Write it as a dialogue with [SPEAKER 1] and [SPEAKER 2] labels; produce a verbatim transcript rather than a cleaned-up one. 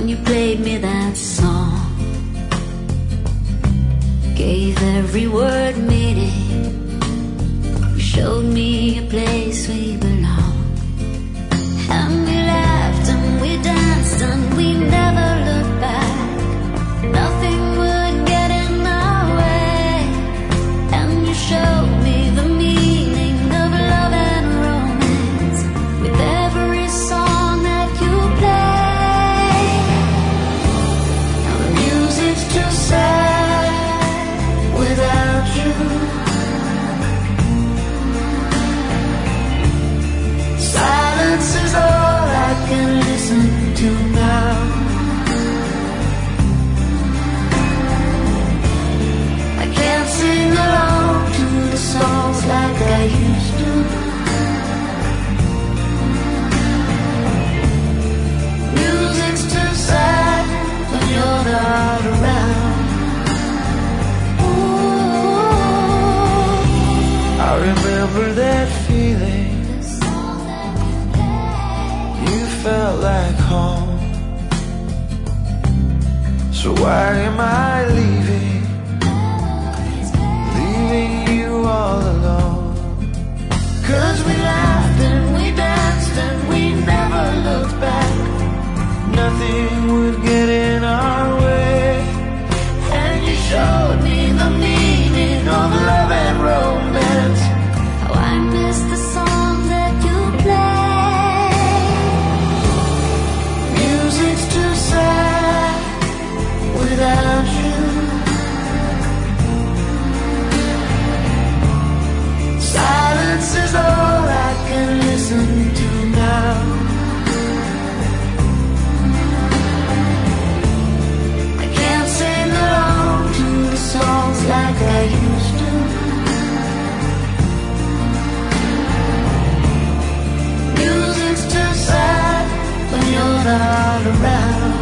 [SPEAKER 1] when you played me that song. Gave every word meaning. You showed me a place we belong. And we laughed and we danced and we never looked back. Nothing would get in our way. And you showed me the meaning of love and romance with every song that you play. Now the music's too sad without you. Silence is all I can listen to now. I can't sing along to the songs like I used to. Music's too sad when you're not around. Ooh, I remember that feeling. You felt like home. So why am I leaving? Leaving you all alone. Cause we laughed and we danced and we never looked back. Nothing would get in our way. And you showed me the meaning of love and romance. How I miss the songs that you play. Music's too sad without you. Silence is all I can listen to now. I can't sing along to the songs like I used to. Music's too sad when you're not around.